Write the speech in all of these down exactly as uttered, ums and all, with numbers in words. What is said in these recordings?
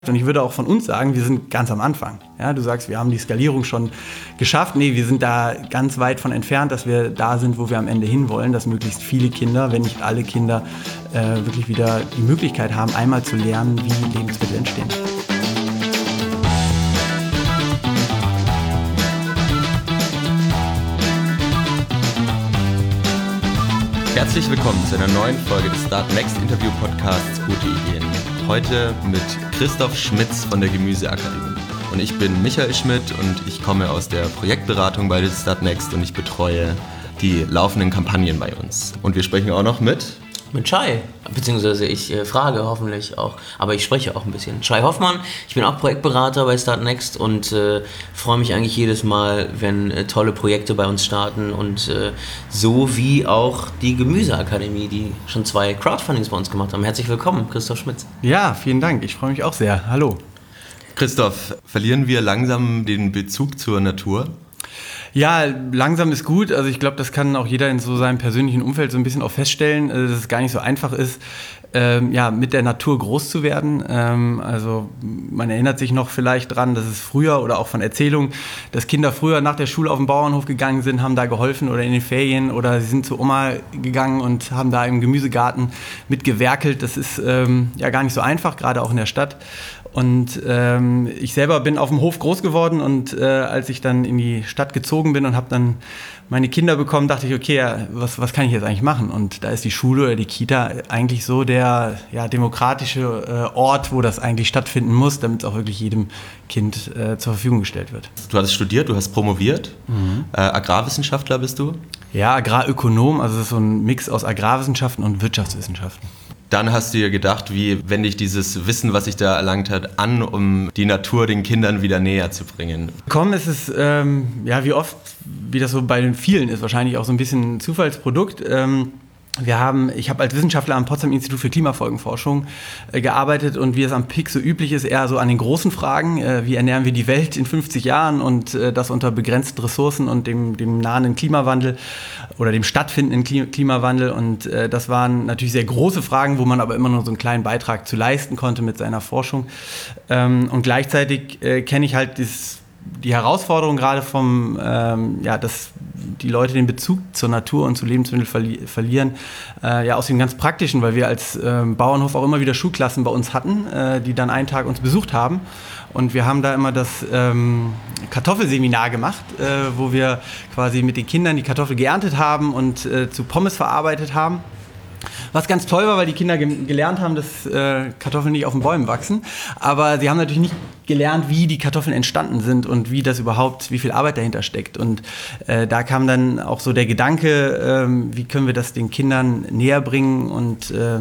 Und ich würde auch von uns sagen, wir sind ganz am Anfang. Ja, du sagst, wir haben die Skalierung schon geschafft. Nee, wir sind da ganz weit von entfernt, dass wir da sind, wo wir am Ende hinwollen, dass möglichst viele Kinder, wenn nicht alle Kinder, äh, wirklich wieder die Möglichkeit haben, einmal zu lernen, wie Lebensmittel entstehen. Herzlich willkommen zu einer neuen Folge des Start Next Interview Podcasts Gute Ideen. Heute mit Christoph Schmitz von der Gemüseakademie. Und ich bin Michael Schmidt und ich komme aus der Projektberatung bei Start Next und ich betreue die laufenden Kampagnen bei uns. Und wir sprechen auch noch mit... Mit Shai, beziehungsweise ich äh, frage hoffentlich auch, aber ich spreche auch ein bisschen. Shai Hoffmann, ich bin auch Projektberater bei Start Next und äh, freue mich eigentlich jedes Mal, wenn äh, tolle Projekte bei uns starten und äh, so wie auch die Gemüseakademie, die schon zwei Crowdfundings bei uns gemacht haben. Herzlich willkommen, Christoph Schmitz. Ja, vielen Dank, ich freue mich auch sehr. Hallo. Christoph, verlieren wir langsam den Bezug zur Natur? Ja, langsam ist gut. Also ich glaube, das kann auch jeder in so seinem persönlichen Umfeld so ein bisschen auch feststellen, dass es gar nicht so einfach ist, ähm, ja, mit der Natur groß zu werden. Ähm, also man erinnert sich noch vielleicht dran, dass es früher oder auch von Erzählungen, dass Kinder früher nach der Schule auf den Bauernhof gegangen sind, haben da geholfen oder in den Ferien oder sie sind zu Oma gegangen und haben da im Gemüsegarten mitgewerkelt. Das ist ähm, ja gar nicht so einfach, gerade auch in der Stadt. Und ähm, ich selber bin auf dem Hof groß geworden und äh, als ich dann in die Stadt gezogen bin und habe dann meine Kinder bekommen, dachte ich, okay, ja, was, was kann ich jetzt eigentlich machen? Und da ist die Schule oder die Kita eigentlich so der ja, demokratische äh, Ort, wo das eigentlich stattfinden muss, damit es auch wirklich jedem Kind äh, zur Verfügung gestellt wird. Du hast studiert, du hast promoviert, mhm. äh, Agrarwissenschaftler bist du? Ja, Agrarökonom, also das ist so ein Mix aus Agrarwissenschaften und Wirtschaftswissenschaften. Dann hast du dir gedacht, wie wende ich dieses Wissen, was ich da erlangt habe, an, um die Natur den Kindern wieder näher zu bringen? Komm, es ist, ähm, ja, wie oft, wie das so bei den vielen ist, wahrscheinlich auch so ein bisschen ein Zufallsprodukt. Ähm, Wir haben, ich habe als Wissenschaftler am Potsdam Institut für Klimafolgenforschung äh, gearbeitet und wie es am P I C so üblich ist, eher so an den großen Fragen, äh, wie ernähren wir die Welt in fünfzig Jahren und äh, das unter begrenzten Ressourcen und dem, dem nahenden Klimawandel oder dem stattfindenden Klim- Klimawandel und äh, das waren natürlich sehr große Fragen, wo man aber immer nur so einen kleinen Beitrag zu leisten konnte mit seiner Forschung ähm, und gleichzeitig äh, kenne ich halt das die Herausforderung gerade vom, ähm, ja, dass die Leute den Bezug zur Natur und zu Lebensmitteln verli- verlieren, äh, ja aus dem ganz Praktischen, weil wir als ähm, Bauernhof auch immer wieder Schulklassen bei uns hatten, äh, die dann einen Tag uns besucht haben und wir haben da immer das ähm, Kartoffelseminar gemacht, äh, wo wir quasi mit den Kindern die Kartoffel geerntet haben und äh, zu Pommes verarbeitet haben. Was ganz toll war, weil die Kinder ge- gelernt haben, dass äh, Kartoffeln nicht auf den Bäumen wachsen. Aber sie haben natürlich nicht gelernt, wie die Kartoffeln entstanden sind und wie das überhaupt, wie viel Arbeit dahinter steckt. Und äh, da kam dann auch so der Gedanke, äh, wie können wir das den Kindern näher bringen und äh,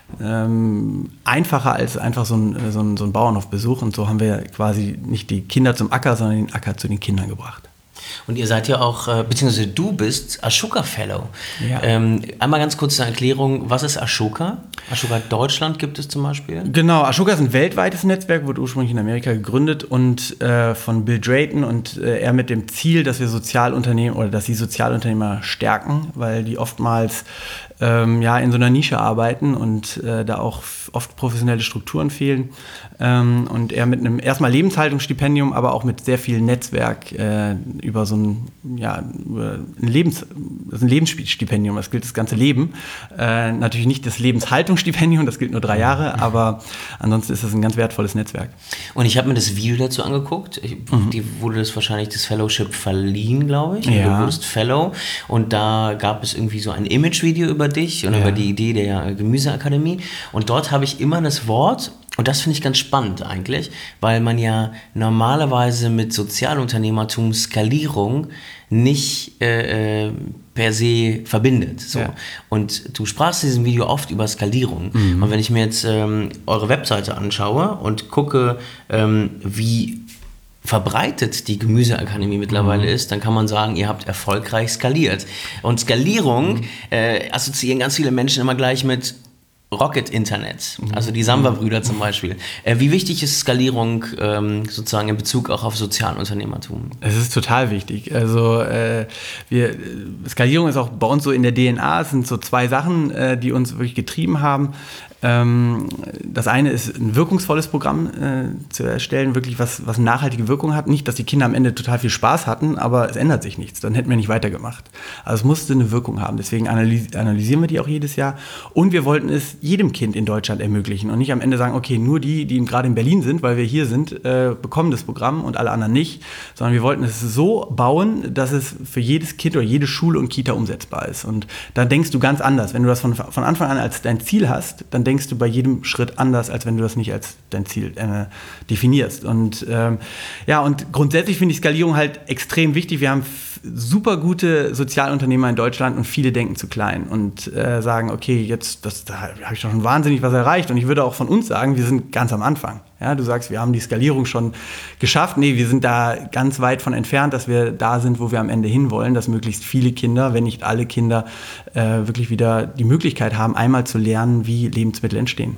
ähm, einfacher als einfach so ein, so ein, so ein Bauernhofbesuch. Und so haben wir quasi nicht die Kinder zum Acker, sondern den Acker zu den Kindern gebracht. Und ihr seid ja auch, äh, beziehungsweise du bist Ashoka Fellow. Ja. Ähm, einmal ganz kurz eine Erklärung, was ist Ashoka? Ashoka Deutschland gibt es zum Beispiel? Genau, Ashoka ist ein weltweites Netzwerk, wurde ursprünglich in Amerika gegründet und äh, von Bill Drayton und äh, er mit dem Ziel, dass wir Sozialunternehmen oder dass sie Sozialunternehmer stärken, weil die oftmals ähm, ja, in so einer Nische arbeiten und äh, da auch f- oft professionelle Strukturen fehlen. Ähm, und er mit einem erstmal Lebenshaltungsstipendium, aber auch mit sehr viel Netzwerk äh, über so ein, ja, über ein, Lebens, das ist ein Lebensstipendium, das gilt das ganze Leben. Äh, natürlich nicht das Lebenshaltungsstipendium, das gilt nur drei Jahre, aber ansonsten ist das ein ganz wertvolles Netzwerk. Und ich habe mir das Video dazu angeguckt. Ich, mhm. Die wurde das wahrscheinlich das Fellowship verliehen, glaube ich. Ja. Du wurdest Fellow und da gab es irgendwie so ein Imagevideo über dich und ja. über die Idee der Gemüseakademie. Und dort habe ich immer das Wort, und das finde ich ganz spannend eigentlich, weil man ja normalerweise mit Sozialunternehmertum Skalierung nicht äh, per se verbindet. So. Ja. Und du sprachst in diesem Video oft über Skalierung. Mhm. Und wenn ich mir jetzt ähm, eure Webseite anschaue und gucke, ähm, wie verbreitet die Gemüseakademie mittlerweile mhm. ist, dann kann man sagen, ihr habt erfolgreich skaliert. Und Skalierung mhm. äh, assoziieren ganz viele Menschen immer gleich mit Rocket Internet, also die Samba-Brüder zum Beispiel. Äh, wie wichtig ist Skalierung ähm, sozusagen in Bezug auch auf Sozialunternehmertum? Es ist total wichtig. Also äh, wir, Skalierung ist auch bei uns so in der D N A. Es sind so zwei Sachen, äh, die uns wirklich getrieben haben. Ähm, das eine ist, ein wirkungsvolles Programm äh, zu erstellen, wirklich was, was eine nachhaltige Wirkung hat. Nicht, dass die Kinder am Ende total viel Spaß hatten, aber es ändert sich nichts. Dann hätten wir nicht weitergemacht. Also es musste eine Wirkung haben. Deswegen analys- analysieren wir die auch jedes Jahr. Und wir wollten es jedem Kind in Deutschland ermöglichen und nicht am Ende sagen, okay, nur die, die gerade in Berlin sind, weil wir hier sind, äh, bekommen das Programm und alle anderen nicht. Sondern wir wollten es so bauen, dass es für jedes Kind oder jede Schule und Kita umsetzbar ist. Und da denkst du ganz anders. Wenn du das von, von Anfang an als dein Ziel hast, dann denkst du bei jedem Schritt anders, als wenn du das nicht als dein Ziel äh, definierst. Und ähm, ja, und grundsätzlich finde ich Skalierung halt extrem wichtig. Wir haben f- super gute Sozialunternehmer in Deutschland und viele denken zu klein und äh, sagen, okay, jetzt das, da habe ich doch schon wahnsinnig was erreicht. Und ich würde auch von uns sagen, wir sind ganz am Anfang. Ja, du sagst, wir haben die Skalierung schon geschafft. Nee, wir sind da ganz weit von entfernt, dass wir da sind, wo wir am Ende hinwollen, dass möglichst viele Kinder, wenn nicht alle Kinder, äh, wirklich wieder die Möglichkeit haben, einmal zu lernen, wie Lebensmittel entstehen.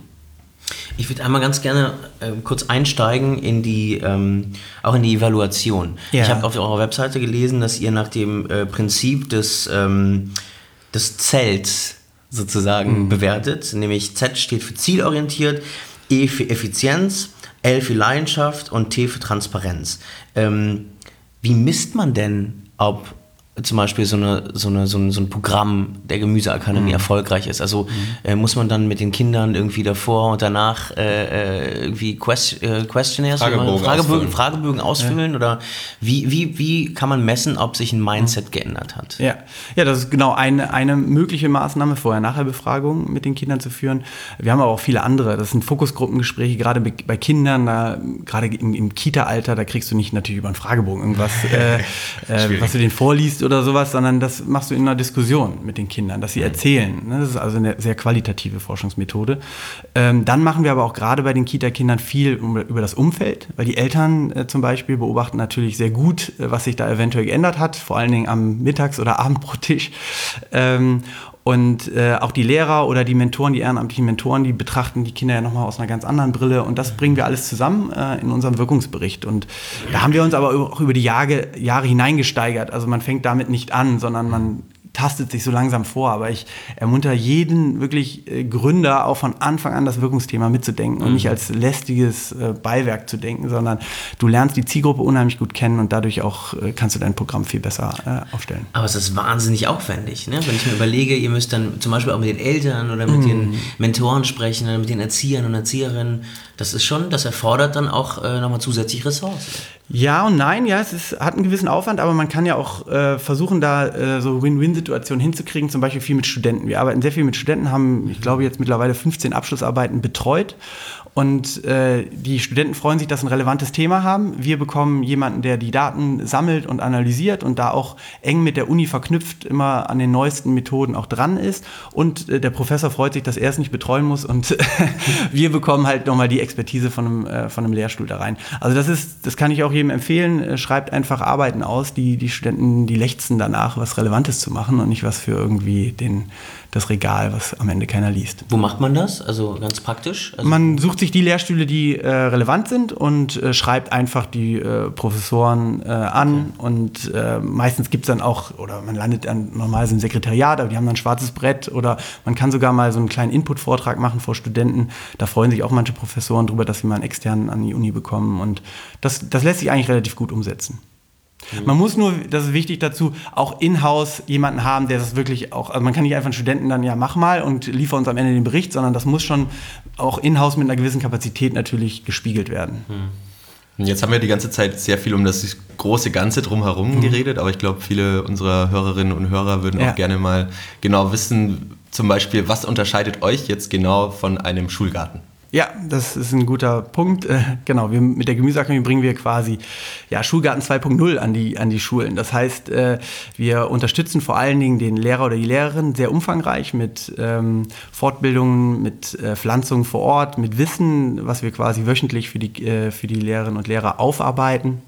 Ich würde einmal ganz gerne äh, kurz einsteigen in die, ähm, auch in die Evaluation. Ja. Ich habe auf eurer Webseite gelesen, dass ihr nach dem äh, Prinzip des, ähm, des Zelts sozusagen mhm. bewertet, nämlich Z steht für zielorientiert, E für Effizienz, L für Leidenschaft und T für Transparenz. Ähm, wie misst man denn, ob zum Beispiel so, eine, so, eine, so, ein, so ein Programm der Gemüseakademie mhm. erfolgreich ist? Also mhm. äh, muss man dann mit den Kindern irgendwie davor und danach äh, irgendwie Quest, äh, Questionnaires, Fragebogen, Fragebögen ausfüllen, Fragebögen ausfüllen ja. Oder wie, wie, wie kann man messen, ob sich ein Mindset mhm. geändert hat? Ja. ja, das ist genau eine, eine mögliche Maßnahme, Vorher-Nachher-Befragungen mit den Kindern zu führen. Wir haben aber auch viele andere. Das sind Fokusgruppengespräche, gerade bei Kindern, da, gerade im, im Kita-Alter, da kriegst du nicht natürlich über einen Fragebogen irgendwas, äh, äh, was du denen vorliest oder sowas, sondern das machst du in einer Diskussion mit den Kindern, dass sie erzählen. Das ist also eine sehr qualitative Forschungsmethode. Ähm, dann machen wir aber auch gerade bei den Kita-Kindern viel über das Umfeld, weil die Eltern äh, zum Beispiel beobachten natürlich sehr gut, äh, was sich da eventuell geändert hat, vor allen Dingen am Mittags- oder Abendbrottisch. Ähm, Und äh, auch die Lehrer oder die Mentoren, die ehrenamtlichen Mentoren, die betrachten die Kinder ja nochmal aus einer ganz anderen Brille. Und das bringen wir alles zusammen äh, in unserem Wirkungsbericht. Und da haben wir uns aber auch über die Jahre, Jahre hineingesteigert. Also man fängt damit nicht an, sondern man tastet sich so langsam vor. Aber ich ermuntere jeden wirklich äh, Gründer, auch von Anfang an das Wirkungsthema mitzudenken und mhm. nicht als lästiges äh, Beiwerk zu denken, sondern du lernst die Zielgruppe unheimlich gut kennen und dadurch auch äh, kannst du dein Programm viel besser äh, aufstellen. Aber es ist wahnsinnig aufwendig, ne? Wenn ich mir überlege, ihr müsst dann zum Beispiel auch mit den Eltern oder mit mhm. den Mentoren sprechen oder mit den Erziehern und Erzieherinnen. Das ist schon, das erfordert dann auch äh, nochmal zusätzlich Ressourcen. Ja und nein, ja, es ist, hat einen gewissen Aufwand, aber man kann ja auch äh, versuchen, da äh, so Win-Win-Situationen hinzukriegen, zum Beispiel viel mit Studenten. Wir arbeiten sehr viel mit Studenten, haben, ich glaube, jetzt mittlerweile fünfzehn Abschlussarbeiten betreut. Und äh, die Studenten freuen sich, dass sie ein relevantes Thema haben. Wir bekommen jemanden, der die Daten sammelt und analysiert und da auch eng mit der Uni verknüpft, immer an den neuesten Methoden auch dran ist. Und äh, der Professor freut sich, dass er es nicht betreuen muss. Und wir bekommen halt nochmal die Expertise von einem, äh, von einem Lehrstuhl da rein. Also das ist, das kann ich auch jedem empfehlen. Schreibt einfach Arbeiten aus. Die, die Studenten, die lechzen danach, was Relevantes zu machen und nicht was für irgendwie den, das Regal, was am Ende keiner liest. Wo macht man das? Also ganz praktisch? Also man sucht sich die Lehrstühle, die äh, relevant sind und äh, schreibt einfach die äh, Professoren äh, an. Okay. Und äh, meistens gibt es dann auch, oder man landet dann normal so im Sekretariat, aber die haben dann ein schwarzes Brett oder man kann sogar mal so einen kleinen Input-Vortrag machen vor Studenten. Da freuen sich auch manche Professoren drüber, dass sie mal einen externen an die Uni bekommen und das, das lässt sich eigentlich relativ gut umsetzen. Man muss nur, das ist wichtig dazu, auch in-house jemanden haben, der das wirklich auch, also man kann nicht einfach einen Studenten dann, ja mach mal und liefer uns am Ende den Bericht, sondern das muss schon auch in-house mit einer gewissen Kapazität natürlich gespiegelt werden. Und jetzt haben wir die ganze Zeit sehr viel um das große Ganze drumherum mhm. geredet, aber ich glaube, viele unserer Hörerinnen und Hörer würden ja. auch gerne mal genau wissen, zum Beispiel, was unterscheidet euch jetzt genau von einem Schulgarten? Ja, das ist ein guter Punkt. Äh, genau, wir, mit der Gemüseakademie bringen wir quasi ja, Schulgarten zwei Punkt null an die, an die Schulen. Das heißt, äh, wir unterstützen vor allen Dingen den Lehrer oder die Lehrerin sehr umfangreich mit ähm, Fortbildungen, mit äh, Pflanzungen vor Ort, mit Wissen, was wir quasi wöchentlich für die, äh, für die Lehrerinnen und Lehrer aufarbeiten.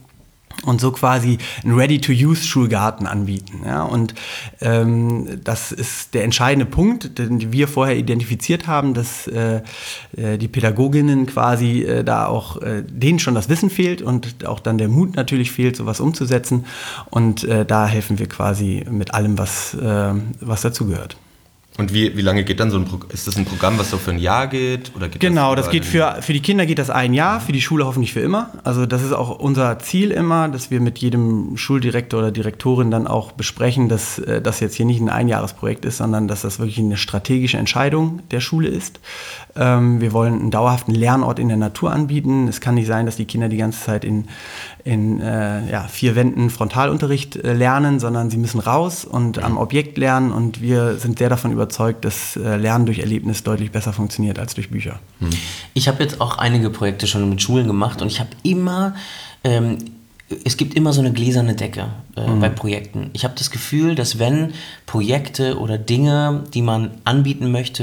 und so quasi einen Ready-to-Use-Schulgarten anbieten. Ja? Und ähm, das ist der entscheidende Punkt, den wir vorher identifiziert haben, dass äh, die Pädagoginnen quasi äh, da auch, äh, denen schon das Wissen fehlt und auch dann der Mut natürlich fehlt, sowas umzusetzen. Und äh, da helfen wir quasi mit allem, was, äh, was dazugehört. Und wie, wie lange geht dann so ein Programm? Ist das ein Programm, was so für ein Jahr geht? Oder geht genau, das, das geht für, für die Kinder geht das ein Jahr, für die Schule hoffentlich für immer. Also das ist auch unser Ziel immer, dass wir mit jedem Schuldirektor oder Direktorin dann auch besprechen, dass äh, das jetzt hier nicht ein Einjahresprojekt ist, sondern dass das wirklich eine strategische Entscheidung der Schule ist. Ähm, wir wollen einen dauerhaften Lernort in der Natur anbieten. Es kann nicht sein, dass die Kinder die ganze Zeit in, in äh, ja, vier Wänden Frontalunterricht äh, lernen, sondern sie müssen raus und am Objekt lernen. Und wir sind sehr davon überzeugt, dass äh, Lernen durch Erlebnis deutlich besser funktioniert als durch Bücher. Hm. Ich habe jetzt auch einige Projekte schon mit Schulen gemacht und ich habe immer... Ähm, Es gibt immer so eine gläserne Decke äh, mhm. bei Projekten. Ich habe das Gefühl, dass wenn Projekte oder Dinge, die man anbieten möchte,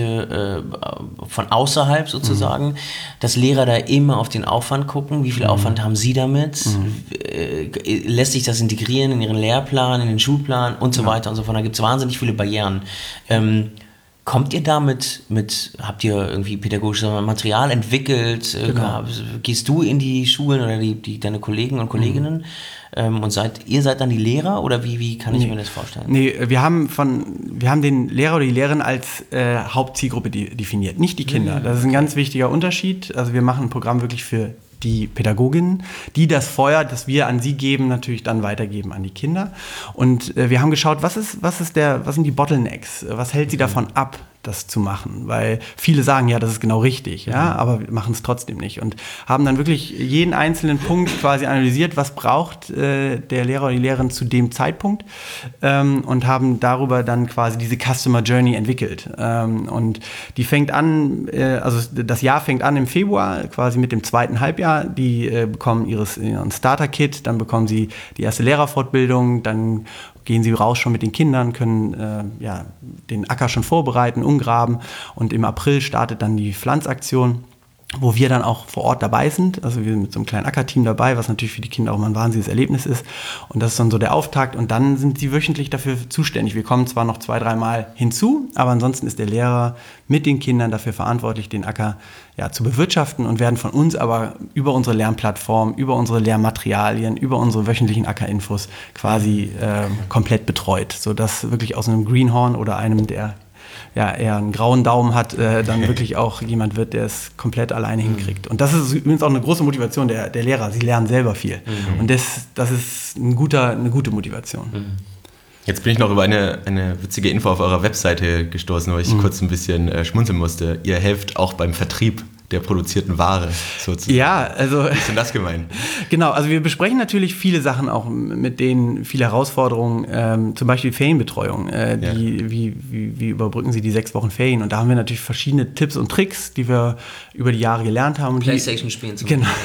äh, von außerhalb sozusagen, mhm. dass Lehrer da immer auf den Aufwand gucken. Wie viel mhm. Aufwand haben sie damit? Mhm. Äh, lässt sich das integrieren in ihren Lehrplan, in den Schulplan und so ja. weiter und so fort. Da gibt es wahnsinnig viele Barrieren. Ähm, Kommt ihr damit mit, habt ihr irgendwie pädagogisches Material entwickelt? Genau. Gehst du in die Schulen oder die, die, deine Kollegen und Kolleginnen mhm. ähm, und seid, ihr seid dann die Lehrer oder wie, wie kann ich nee. mir das vorstellen? Nee, wir haben, von, wir haben den Lehrer oder die Lehrerin als äh, Hauptzielgruppe die, definiert, nicht die Kinder. Das ist ein ganz wichtiger Unterschied. Also wir machen ein Programm wirklich für die Pädagoginnen, die das Feuer, das wir an sie geben, natürlich dann weitergeben an die Kinder. Und äh, wir haben geschaut, was ist, was ist der, was sind die Bottlenecks? Was hält sie davon ab, das zu machen? Weil viele sagen, ja, das ist genau richtig, ja, aber wir machen es trotzdem nicht. Und haben dann wirklich jeden einzelnen Punkt quasi analysiert, was braucht äh, der Lehrer oder die Lehrerin zu dem Zeitpunkt ähm, und haben darüber dann quasi diese Customer Journey entwickelt. Ähm, und die fängt an, äh, also das Jahr fängt an im Februar, quasi mit dem zweiten Halbjahr. Die äh, bekommen ihres, ihren Starter-Kit, dann bekommen sie die erste Lehrerfortbildung, dann gehen sie raus schon mit den Kindern, können äh, ja, den Acker schon vorbereiten, umgraben und im April startet dann die Pflanzaktion, wo wir dann auch vor Ort dabei sind. Also wir sind mit so einem kleinen Ackerteam dabei, was natürlich für die Kinder auch mal ein wahnsinniges Erlebnis ist. Und das ist dann so der Auftakt. Und dann sind sie wöchentlich dafür zuständig. Wir kommen zwar noch zwei, dreimal hinzu, aber ansonsten ist der Lehrer mit den Kindern dafür verantwortlich, den Acker ja, zu bewirtschaften und werden von uns aber über unsere Lernplattform, über unsere Lehrmaterialien, über unsere wöchentlichen Ackerinfos quasi äh, komplett betreut, sodass wirklich aus einem Greenhorn oder einem, der ja, eher einen grauen Daumen hat, äh, dann wirklich auch jemand wird, der es komplett alleine hinkriegt. Und das ist übrigens auch eine große Motivation der, der Lehrer. Sie lernen selber viel. Mhm. Und das, das ist ein guter, eine gute Motivation. Mhm. Jetzt bin ich noch über eine, eine witzige Info auf eurer Webseite gestoßen, wo ich mhm. kurz ein bisschen äh, schmunzeln musste. Ihr helft auch beim Vertrieb der produzierten Ware sozusagen. Ja, also... Wie ist denn das gemeint? Genau, also wir besprechen natürlich viele Sachen auch, mit denen viele Herausforderungen, ähm, zum Beispiel Ferienbetreuung. Äh, die, ja. wie, wie, wie überbrücken Sie die sechs Wochen Ferien? Und da haben wir natürlich verschiedene Tipps und Tricks, die wir über die Jahre gelernt haben. Playstation spielen zum Genau.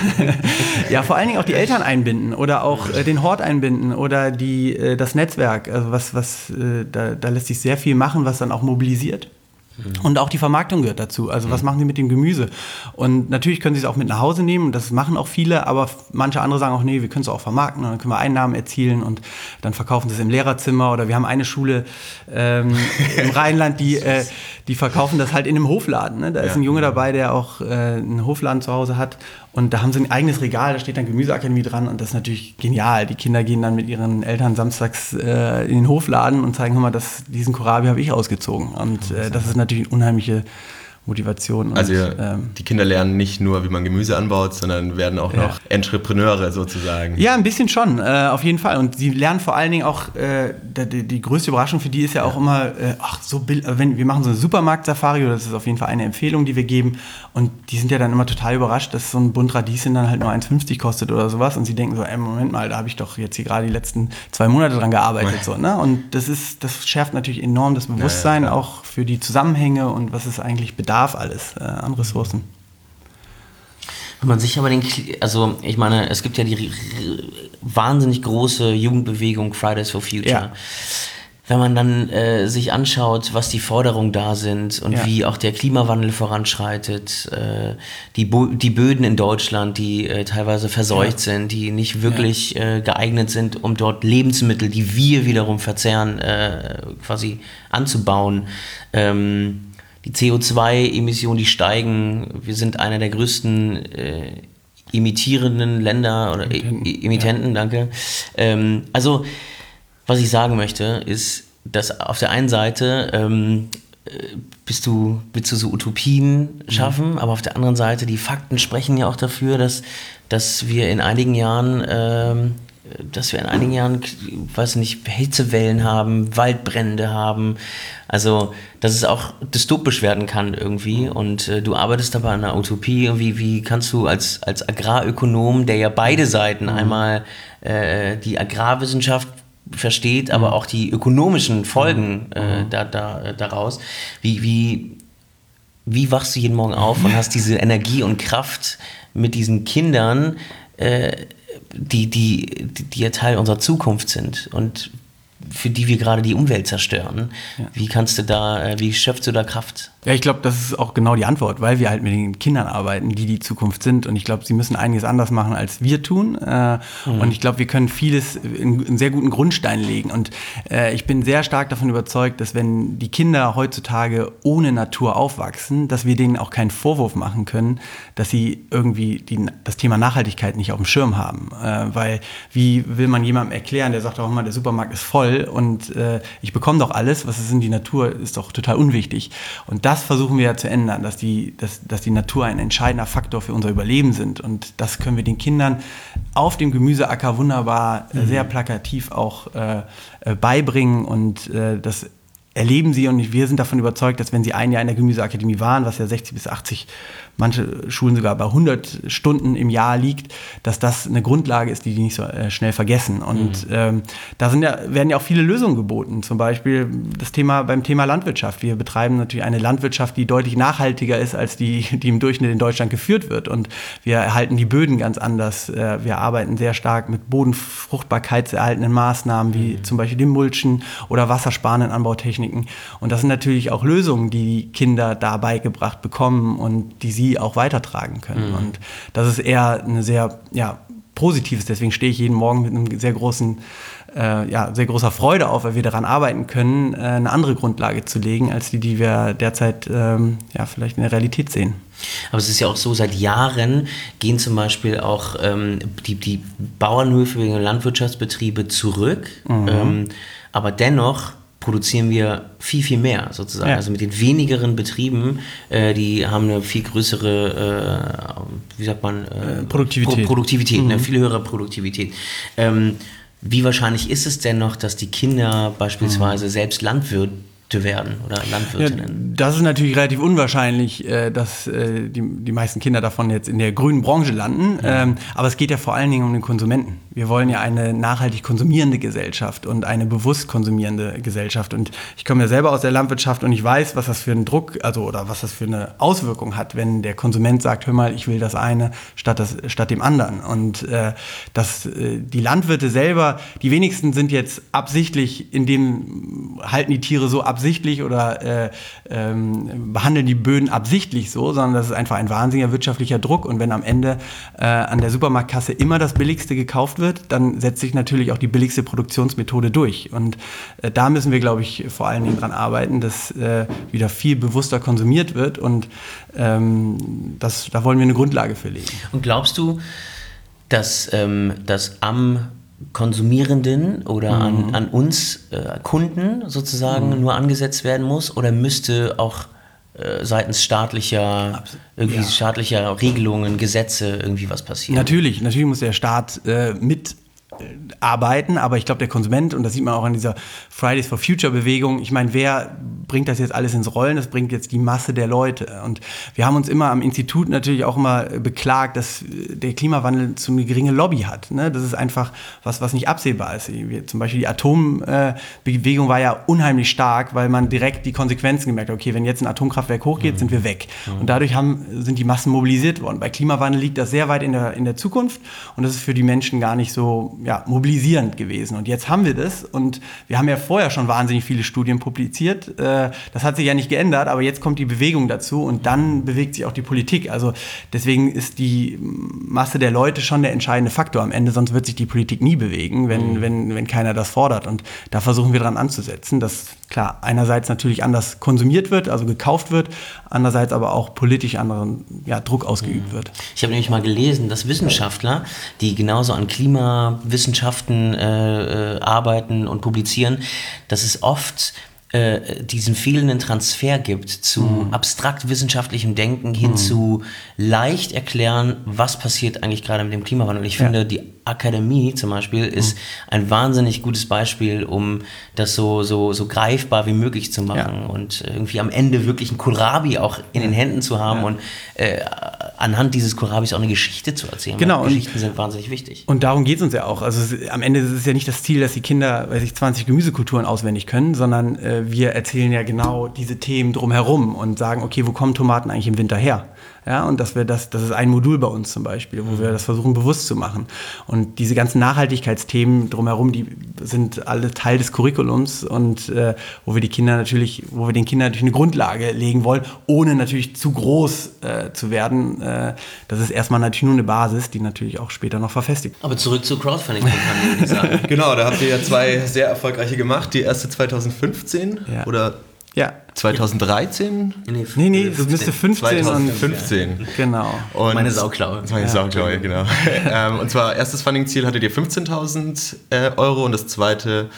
Ja, vor allen Dingen auch die Eltern einbinden oder auch äh, den Hort einbinden oder die, äh, das Netzwerk. Also was, was, äh, da, da lässt sich sehr viel machen, was dann auch mobilisiert. Und auch die Vermarktung gehört dazu. Also was machen Sie mit dem Gemüse? Und natürlich können Sie es auch mit nach Hause nehmen. Und das machen auch viele. Aber manche andere sagen auch, nee, wir können es auch vermarkten. Und dann können wir Einnahmen erzielen. Und dann verkaufen Sie es im Lehrerzimmer. Oder wir haben eine Schule ähm, im Rheinland, die, äh, die verkaufen das halt in einem Hofladen. Ne? Da ist ein Junge dabei, der auch äh, einen Hofladen zu Hause hat. Und da haben sie ein eigenes Regal, da steht dann Gemüseakademie dran und das ist natürlich genial. Die Kinder gehen dann mit ihren Eltern samstags äh, in den Hofladen und zeigen, hör mal, das, diesen Kohlrabi habe ich ausgezogen. Und äh, das ist natürlich eine unheimliche Motivation. Also und, ähm, die Kinder lernen nicht nur, wie man Gemüse anbaut, sondern werden auch ja. noch Entrepreneure sozusagen. Ja, ein bisschen schon, äh, auf jeden Fall. Und sie lernen vor allen Dingen auch, äh, die, die größte Überraschung für die ist ja, ja. auch immer, äh, ach so, wenn wir machen so eine Supermarkt-Safari, das ist auf jeden Fall eine Empfehlung, die wir geben. Und die sind ja dann immer total überrascht, dass so ein Bund Radieschen dann halt nur eins fünfzig kostet oder sowas. Und sie denken so, ey, Moment mal, da habe ich doch jetzt hier gerade die letzten zwei Monate dran gearbeitet. Ja. So, ne? Und das ist, das schärft natürlich enorm das Bewusstsein, ja, ja, auch für die Zusammenhänge und was es eigentlich bedarf alles äh, an Ressourcen. Wenn man sich aber den, also ich meine, es gibt ja die r- wahnsinnig große Jugendbewegung Fridays for Future. Ja. wenn man dann äh, sich anschaut, was die Forderungen da sind und ja. wie auch der Klimawandel voranschreitet, äh, die, Bo- die Böden in Deutschland, die äh, teilweise verseucht ja. sind, die nicht wirklich ja. äh, geeignet sind, um dort Lebensmittel, die wir wiederum verzehren, äh, quasi anzubauen. Ähm, die C O zwei Emissionen, die steigen. Wir sind einer der größten äh, imitierenden Länder oder Emittenten, e- Emittenten ja. danke. Ähm, also was ich sagen möchte, ist, dass auf der einen Seite ähm, bist du, willst du so Utopien schaffen, mhm. aber auf der anderen Seite, die Fakten sprechen ja auch dafür, dass, dass wir in einigen Jahren, ähm, dass wir in einigen Jahren, weiß nicht, Hitzewellen haben, Waldbrände haben, also dass es auch dystopisch werden kann irgendwie und äh, du arbeitest dabei an einer Utopie. Wie, wie kannst du als, als Agrarökonom, der ja beide Seiten, mhm. einmal äh, die Agrarwissenschaft versteht, aber auch die ökonomischen Folgen äh, da, da, daraus. Wie, wie, wie wachst du jeden Morgen auf und hast diese Energie und Kraft mit diesen Kindern, äh, die, die, die ja Teil unserer Zukunft sind und für die wir gerade die Umwelt zerstören. Ja. Wie kannst du da, wie schöpfst du da Kraft? Ja, ich glaube, das ist auch genau die Antwort, weil wir halt mit den Kindern arbeiten, die die Zukunft sind. Und ich glaube, sie müssen einiges anders machen, als wir tun. Äh, mhm. Und ich glaube, wir können vieles in einen sehr guten Grundstein legen. Und äh, ich bin sehr stark davon überzeugt, dass wenn die Kinder heutzutage ohne Natur aufwachsen, dass wir denen auch keinen Vorwurf machen können, dass sie irgendwie die, das Thema Nachhaltigkeit nicht auf dem Schirm haben. Äh, weil wie will man jemandem erklären, der sagt auch immer, der Supermarkt ist voll und äh, ich bekomme doch alles, was ist in die Natur, ist doch total unwichtig. Und das versuchen wir ja zu ändern, dass die, dass, dass die Natur ein entscheidender Faktor für unser Überleben sind. Und das können wir den Kindern auf dem Gemüseacker wunderbar, mhm. sehr plakativ auch äh, äh, beibringen. Und äh, das erleben sie. Und wir sind davon überzeugt, dass wenn sie ein Jahr in der Gemüseakademie waren, was ja sechzig bis achtzig, manche Schulen sogar bei hundert Stunden im Jahr liegt, dass das eine Grundlage ist, die die nicht so äh, schnell vergessen. Und mhm. ähm, da sind ja, werden ja auch viele Lösungen geboten. Zum Beispiel das Thema beim Thema Landwirtschaft. Wir betreiben natürlich eine Landwirtschaft, die deutlich nachhaltiger ist, als die, die im Durchschnitt in Deutschland geführt wird. Und wir erhalten die Böden ganz anders. Äh, wir arbeiten sehr stark mit bodenfruchtbarkeitserhaltenden Maßnahmen, wie mhm. zum Beispiel dem Mulchen oder wassersparenden Anbautechniken. Und das sind natürlich auch Lösungen, die die Kinder da beigebracht bekommen und die sie auch weitertragen können. Mhm. Und das ist eher eine sehr, ja, positives. Deswegen stehe ich jeden Morgen mit einem sehr großen, äh, ja, sehr großer Freude auf, weil wir daran arbeiten können, äh, eine andere Grundlage zu legen, als die, die wir derzeit, ähm, ja, vielleicht in der Realität sehen. Aber es ist ja auch so, seit Jahren gehen zum Beispiel auch ähm, die, die Bauernhöfe, Landwirtschaftsbetriebe zurück. Mhm. Ähm, aber dennoch produzieren wir viel, viel mehr sozusagen. Ja. Also mit den wenigeren Betrieben, äh, die haben eine viel größere, äh, wie sagt man, äh, Produktivität, Pro- Produktivität, mhm. eine viel höhere Produktivität. Ähm, wie wahrscheinlich ist es denn noch, dass die Kinder beispielsweise mhm. selbst Landwirt werden oder Landwirtinnen? Ja, das ist natürlich relativ unwahrscheinlich, dass die, die meisten Kinder davon jetzt in der grünen Branche landen. Ja. Aber es geht ja vor allen Dingen um den Konsumenten. Wir wollen ja eine nachhaltig konsumierende Gesellschaft und eine bewusst konsumierende Gesellschaft. Und ich komme ja selber aus der Landwirtschaft und ich weiß, was das für einen Druck, also oder was das für eine Auswirkung hat, wenn der Konsument sagt, hör mal, ich will das eine statt, das, statt dem anderen. Und äh, dass äh, die Landwirte selber, die wenigsten sind jetzt absichtlich, in dem halten die Tiere so absichtlich oder äh, ähm, behandeln die Böden absichtlich so, sondern das ist einfach ein wahnsinniger wirtschaftlicher Druck. Und wenn am Ende äh, an der Supermarktkasse immer das Billigste gekauft wird, dann setzt sich natürlich auch die billigste Produktionsmethode durch. Und äh, da müssen wir, glaube ich, vor allen Dingen dran arbeiten, dass äh, wieder viel bewusster konsumiert wird. Und ähm, das, da wollen wir eine Grundlage für legen. Und glaubst du, dass ähm, das am Konsumierenden oder mhm. an, an uns äh, Kunden sozusagen mhm. nur angesetzt werden muss oder müsste auch äh, seitens staatlicher, irgendwie ja. staatlicher Regelungen, Gesetze irgendwie was passieren? Natürlich, natürlich muss der Staat äh, mit arbeiten, aber ich glaube, der Konsument, und das sieht man auch an dieser Fridays for Future Bewegung, ich meine, wer bringt das jetzt alles ins Rollen? Das bringt jetzt die Masse der Leute. Und wir haben uns immer am Institut natürlich auch immer beklagt, dass der Klimawandel zu eine geringe Lobby hat. Ne? Das ist einfach was, was nicht absehbar ist. Wir, zum Beispiel die Atombewegung war ja unheimlich stark, weil man direkt die Konsequenzen gemerkt hat, okay, wenn jetzt ein Atomkraftwerk hochgeht, mhm. sind wir weg. Mhm. Und dadurch haben, sind die Massen mobilisiert worden. Bei Klimawandel liegt das sehr weit in der, in der Zukunft und das ist für die Menschen gar nicht so ja, mobilisierend gewesen. Und jetzt haben wir das und wir haben ja vorher schon wahnsinnig viele Studien publiziert. Äh, das hat sich ja nicht geändert, aber jetzt kommt die Bewegung dazu und dann bewegt sich auch die Politik. Also deswegen ist die Masse der Leute schon der entscheidende Faktor am Ende, sonst wird sich die Politik nie bewegen, wenn, mhm. wenn, wenn keiner das fordert. Und da versuchen wir dran anzusetzen, dass klar einerseits natürlich anders konsumiert wird, also gekauft wird, andererseits aber auch politisch anderen ja, Druck ausgeübt mhm. wird. Ich habe nämlich mal gelesen, dass Wissenschaftler, die genauso an Klimawissenschaften äh, äh, arbeiten und publizieren, dass es oft äh, diesen fehlenden Transfer gibt zu mhm. abstrakt wissenschaftlichem Denken hin mhm. zu leicht erklären, was passiert eigentlich gerade mit dem Klimawandel. Ich finde, ja. die Akademie zum Beispiel ist mhm. ein wahnsinnig gutes Beispiel, um das so, so, so greifbar wie möglich zu machen ja. und irgendwie am Ende wirklich ein Kohlrabi auch in den Händen zu haben ja. und äh, anhand dieses Kohlrabis auch eine Geschichte zu erzählen. Genau. Geschichten sind wahnsinnig wichtig. Und darum geht es uns ja auch. Also es, am Ende ist es ja nicht das Ziel, dass die Kinder, weiß ich, zwanzig Gemüsekulturen auswendig können, sondern äh, wir erzählen ja genau diese Themen drumherum und sagen, okay, wo kommen Tomaten eigentlich im Winter her? Ja, und dass wir das, das ist ein Modul bei uns zum Beispiel, wo wir das versuchen bewusst zu machen. Und diese ganzen Nachhaltigkeitsthemen drumherum, die sind alle Teil des Curriculums und äh, wo wir die Kinder natürlich, wo wir den Kindern natürlich eine Grundlage legen wollen, ohne natürlich zu groß äh, zu werden. Äh, das ist erstmal natürlich nur eine Basis, die natürlich auch später noch verfestigt. Aber zurück zur Crowdfunding-Kampagne, würde ich sagen. Genau, da habt ihr ja zwei sehr erfolgreiche gemacht. Die erste zwanzig fünfzehn ja. oder ja. zwanzig dreizehn? Nee, nee, nee das müsste fünfzehn zwanzig fünfzehn. Und, genau. Und meine Sauklaue. Meine ja. Sauklaue, genau. ähm, und zwar, erstes Funding-Ziel hattet ihr fünfzehntausend äh, Euro und das zweite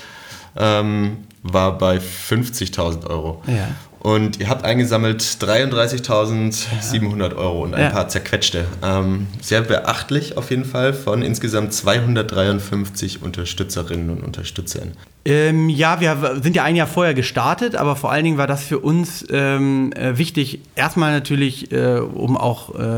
ähm, war bei fünfzigtausend Euro. Ja. Und ihr habt eingesammelt dreiunddreißigtausendsiebenhundert Euro und ein ja. paar zerquetschte. Ähm, sehr beachtlich auf jeden Fall von insgesamt zweihundertdreiundfünfzig Unterstützerinnen und Unterstützern. Ähm, ja, wir sind ja ein Jahr vorher gestartet, aber vor allen Dingen war das für uns ähm, äh, wichtig, erstmal natürlich, äh, um auch äh,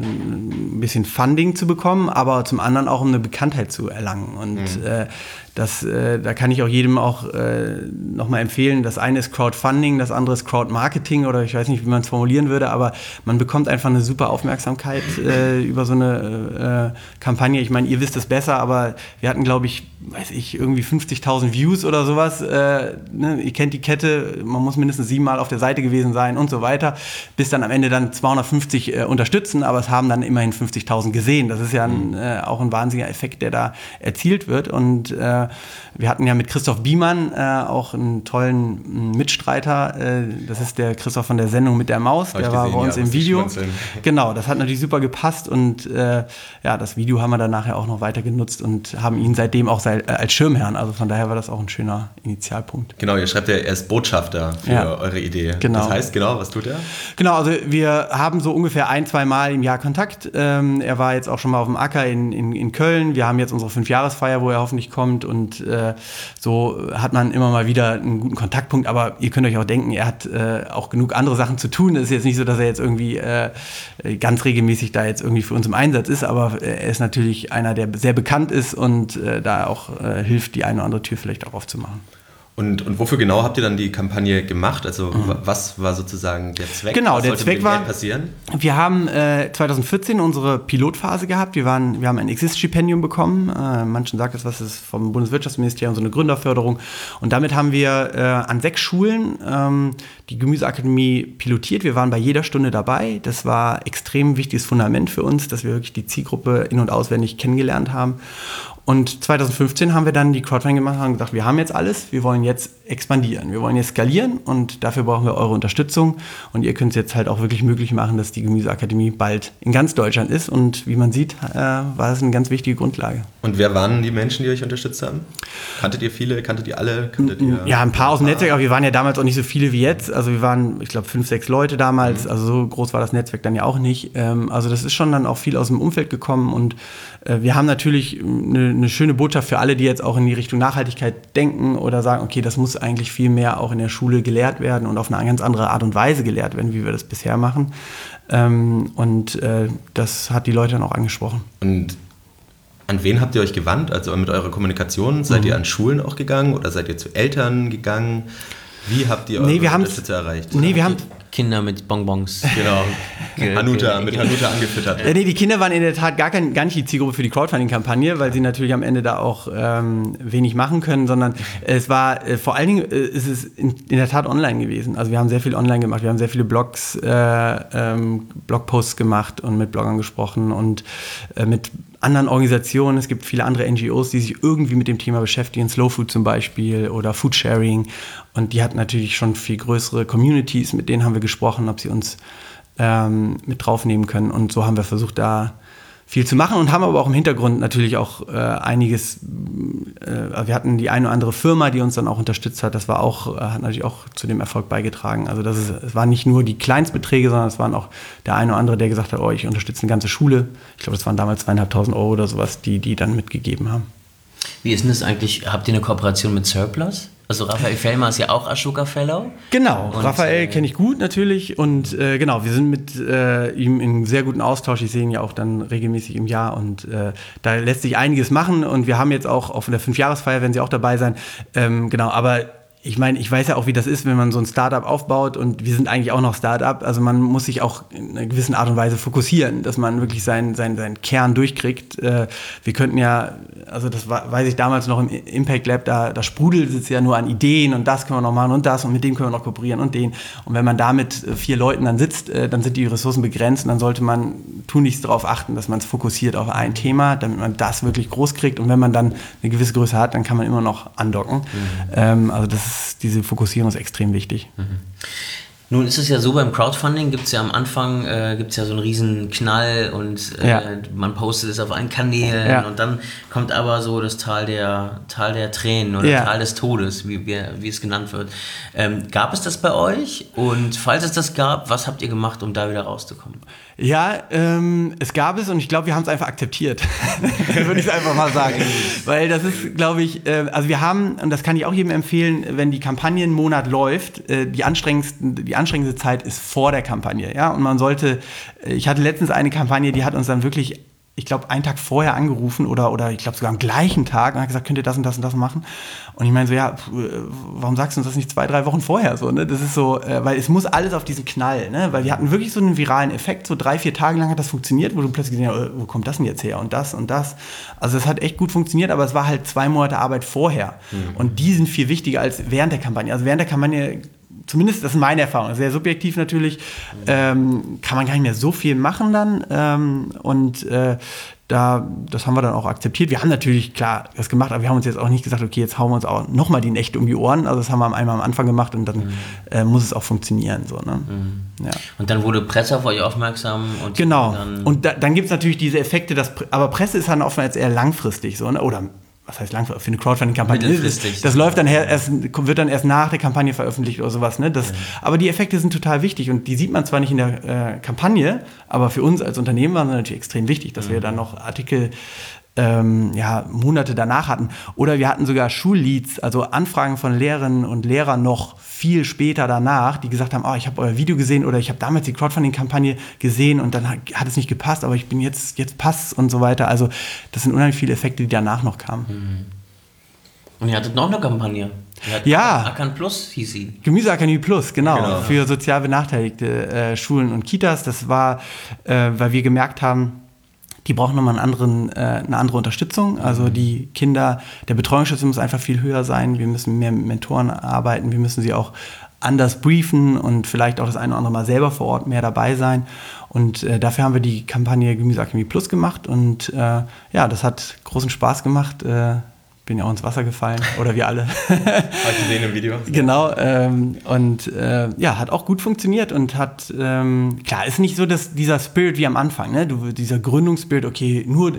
ein bisschen Funding zu bekommen, aber zum anderen auch, um eine Bekanntheit zu erlangen. Und mhm. äh, das, äh, da kann ich auch jedem auch äh, nochmal empfehlen, das eine ist Crowdfunding, das andere ist Crowdmarketing oder ich weiß nicht, wie man es formulieren würde, aber man bekommt einfach eine super Aufmerksamkeit äh, über so eine äh, Kampagne. Ich meine, ihr wisst es besser, aber wir hatten, glaube ich, weiß ich, irgendwie fünfzigtausend Views oder sowas. Äh, ne? Ihr kennt die Kette, man muss mindestens siebenmal auf der Seite gewesen sein und so weiter, bis dann am Ende dann zweihundertfünfzig äh, unterstützen, aber es haben dann immerhin fünfzigtausend gesehen. Das ist ja ein, äh, auch ein wahnsinniger Effekt, der da erzielt wird. Und äh, wir hatten ja mit Christoph Biemann äh, auch einen tollen Mitstreiter. Äh, das ist der Christoph von der Sendung mit der Maus. Hab der war gesehen, bei uns ja, im Video. Genau, das hat natürlich super gepasst und äh, ja, das Video haben wir dann nachher auch noch weiter genutzt und haben ihn seitdem auch sei, äh, als Schirmherrn. Also von daher war das auch ein schöner Initialpunkt. Genau, ihr schreibt ja, er ist Botschafter für ja. eure Idee. Genau. Das heißt, genau, was tut er? Genau, also wir haben so ungefähr ein, zwei Mal im Jahr Kontakt. Ähm, er war jetzt auch schon mal auf dem Acker in, in, in Köln. Wir haben jetzt unsere Fünfjahresfeier, wo er hoffentlich kommt und äh, so hat man immer mal wieder einen guten Kontaktpunkt. Aber ihr könnt euch auch denken, er hat äh, auch genug andere Sachen zu tun. Es ist jetzt nicht so, dass er jetzt irgendwie äh, ganz regelmäßig da jetzt irgendwie für uns im Einsatz ist, aber er ist natürlich einer, der sehr bekannt ist und äh, da auch äh, hilft, die eine oder andere Tür vielleicht auch aufzumachen. Und, und wofür genau habt ihr dann die Kampagne gemacht? Also mhm. was war sozusagen der Zweck? Genau, was der Zweck war, passieren? Wir haben äh, zwanzig vierzehn unsere Pilotphase gehabt. Wir, waren, wir haben ein Exist-Stipendium bekommen. Äh, manchen sagt das, was ist vom Bundeswirtschaftsministerium, so eine Gründerförderung. Und damit haben wir äh, an sechs Schulen ähm, die Gemüseakademie pilotiert. Wir waren bei jeder Stunde dabei. Das war ein extrem wichtiges Fundament für uns, dass wir wirklich die Zielgruppe in- und auswendig kennengelernt haben. Und zwanzig fünfzehn haben wir dann die Crowdfunding gemacht und haben gesagt, wir haben jetzt alles, wir wollen jetzt expandieren, wir wollen jetzt skalieren und dafür brauchen wir eure Unterstützung und ihr könnt es jetzt halt auch wirklich möglich machen, dass die Gemüseakademie bald in ganz Deutschland ist und wie man sieht, äh, war das eine ganz wichtige Grundlage. Und wer waren die Menschen, die euch unterstützt haben? Kanntet ihr viele, kanntet ihr alle? Kanntet ihr ja, ein paar aus dem Netzwerk, aber wir waren ja damals auch nicht so viele wie jetzt, also wir waren, ich glaube, fünf, sechs Leute damals, mhm. also so groß war das Netzwerk dann ja auch nicht, ähm, also das ist schon dann auch viel aus dem Umfeld gekommen und äh, wir haben natürlich eine eine schöne Botschaft für alle, die jetzt auch in die Richtung Nachhaltigkeit denken oder sagen, okay, das muss eigentlich viel mehr auch in der Schule gelehrt werden und auf eine ganz andere Art und Weise gelehrt werden, wie wir das bisher machen. Ähm, und äh, das hat die Leute dann auch angesprochen. Und an wen habt ihr euch gewandt? Also mit eurer Kommunikation, seid mhm. ihr an Schulen auch gegangen oder seid ihr zu Eltern gegangen? Wie habt ihr eure nee, Unterstützer erreicht? Nee, wir haben Kinder mit Bonbons. Genau. Ge- Hanuta, ge- mit Hanuta angefüttert. Ja, nee, die Kinder waren in der Tat gar, kein, gar nicht die Zielgruppe für die Crowdfunding-Kampagne, weil sie natürlich am Ende da auch ähm, wenig machen können, sondern es war äh, vor allen Dingen äh, ist es in, in der Tat online gewesen. Also wir haben sehr viel online gemacht, wir haben sehr viele Blogs, äh, ähm, Blogposts gemacht und mit Bloggern gesprochen und äh, mit anderen Organisationen. Es gibt viele andere N G Os, die sich irgendwie mit dem Thema beschäftigen, Slow Food zum Beispiel oder Foodsharing. Und die hatten natürlich schon viel größere Communities, mit denen haben wir gesprochen, ob sie uns ähm, mit draufnehmen können. Und so haben wir versucht, da viel zu machen und haben aber auch im Hintergrund natürlich auch äh, einiges, äh, wir hatten die eine oder andere Firma, die uns dann auch unterstützt hat, das war auch, äh, hat natürlich auch zu dem Erfolg beigetragen. Also das ist, es waren nicht nur die Kleinstbeträge, sondern es waren auch der eine oder andere, der gesagt hat, oh, ich unterstütze eine ganze Schule. Ich glaube, das waren damals zweieinhalbtausend Euro oder sowas, die die dann mitgegeben haben. Wie ist denn das eigentlich? Habt ihr eine Kooperation mit Surplus? Also Raphael Fellmer ist ja auch Ashoka Fellow. Genau, und, Raphael äh, kenne ich gut natürlich und äh, genau, wir sind mit äh, ihm in sehr guten Austausch. Ich sehe ihn ja auch dann regelmäßig im Jahr und äh, da lässt sich einiges machen und wir haben jetzt auch auf der Fünfjahresfeier, werden sie auch dabei sein, ähm, genau, aber ich meine, ich weiß ja auch, wie das ist, wenn man so ein Startup aufbaut und wir sind eigentlich auch noch Startup, also man muss sich auch in einer gewissen Art und Weise fokussieren, dass man wirklich seinen, seinen, seinen Kern durchkriegt. Äh, wir könnten ja, also das war, weiß ich damals noch im Impact Lab, da, da sprudelt es ja nur an Ideen und das können wir noch machen und das und mit dem können wir noch kooperieren und den. Und wenn man da mit vier Leuten dann sitzt, äh, dann sind die Ressourcen begrenzt und dann sollte man tunlichst darauf achten, dass man es fokussiert auf ein Thema, damit man das wirklich groß kriegt und wenn man dann eine gewisse Größe hat, dann kann man immer noch andocken. Mhm. Ähm, also das ist diese Fokussierung ist extrem wichtig. Mhm. Nun ist es ja so, beim Crowdfunding gibt es ja am Anfang äh, gibt's ja so einen riesen Knall und äh, ja. man postet es auf allen Kanälen ja. und dann kommt aber so das Tal der, Tal der Tränen oder ja. Tal des Todes, wie, wie, wie es genannt wird. Ähm, gab es das bei euch? Und falls es das gab, was habt ihr gemacht, um da wieder rauszukommen? Ja, ähm, es gab es und ich glaube, wir haben es einfach akzeptiert. Würde ich es einfach mal sagen. Weil das ist, glaube ich, äh, also wir haben, und das kann ich auch jedem empfehlen, wenn die Kampagne einen Monat läuft, äh, die anstrengendste, die anstrengendste Zeit ist vor der Kampagne. Ja? Und man sollte, ich hatte letztens eine Kampagne, die hat uns dann wirklich, ich glaube, einen Tag vorher angerufen oder, oder ich glaube sogar am gleichen Tag und hat gesagt, könnt ihr das und das und das machen? Und ich meine so, ja, warum sagst du uns das nicht zwei, drei Wochen vorher so, ne? Das ist so, äh, weil es muss alles auf diesen Knall, ne? Weil wir hatten wirklich so einen viralen Effekt, so drei, vier Tage lang hat das funktioniert, wo du plötzlich gesehen hast, wo kommt das denn jetzt her und das und das. Also es hat echt gut funktioniert, aber es war halt zwei Monate Arbeit vorher. Mhm. Und die sind viel wichtiger als während der Kampagne. Also während der Kampagne, zumindest, das ist meine Erfahrung, sehr subjektiv natürlich, ähm, kann man gar nicht mehr so viel machen dann ähm, und äh, da, das haben wir dann auch akzeptiert. Wir haben natürlich, klar, das gemacht, aber wir haben uns jetzt auch nicht gesagt, okay, jetzt hauen wir uns auch nochmal die Nächte um die Ohren. Also das haben wir einmal am Anfang gemacht und dann mhm. äh, muss es auch funktionieren. So, ne? Mhm. Ja. Und dann wurde Presse auf euch aufmerksam. Und genau. Dann und da, dann gibt es natürlich diese Effekte, dass, aber Presse ist dann oftmals eher langfristig. So, ne? Oder was heißt langfristig? Für eine Crowdfunding-Kampagne. Mittelfristig. Das läuft dann her, erst, wird dann erst nach der Kampagne veröffentlicht oder sowas. Ne? Das, ja. Aber die Effekte sind total wichtig und die sieht man zwar nicht in der äh, Kampagne, aber für uns als Unternehmen waren sie natürlich extrem wichtig, dass mhm. wir dann noch Artikel ähm, ja, Monate danach hatten. Oder wir hatten sogar Schulleads, also Anfragen von Lehrerinnen und Lehrern noch viel später danach, die gesagt haben, oh, ich habe euer Video gesehen oder ich habe damals die Crowdfunding-Kampagne gesehen und dann hat, hat es nicht gepasst, aber ich bin jetzt, jetzt passt und so weiter. Also das sind unheimlich viele Effekte, die danach noch kamen. Mhm. Und ihr hattet noch eine Kampagne. Ja. Akan Plus hieß sie. Gemüseakademie Plus, genau, genau. für sozial benachteiligte äh, Schulen und Kitas. Das war, äh, weil wir gemerkt haben, die brauchen nochmal einen anderen, äh, eine andere Unterstützung. Also die Kinder, der Betreuungsschutz muss einfach viel höher sein. Wir müssen mehr mit Mentoren arbeiten. Wir müssen sie auch anders briefen und vielleicht auch das eine oder andere Mal selber vor Ort mehr dabei sein. Und äh, dafür haben wir die Kampagne Gemüseakademie Plus gemacht. Und äh, ja, das hat großen Spaß gemacht. Äh, bin ja auch ins Wasser gefallen, oder wir alle. Habe ich gesehen im Video. Genau, ähm, und äh, ja, hat auch gut funktioniert und hat, ähm, klar, ist nicht so, dass dieser Spirit wie am Anfang, ne? Du, dieser Gründungsspirit, okay, nur,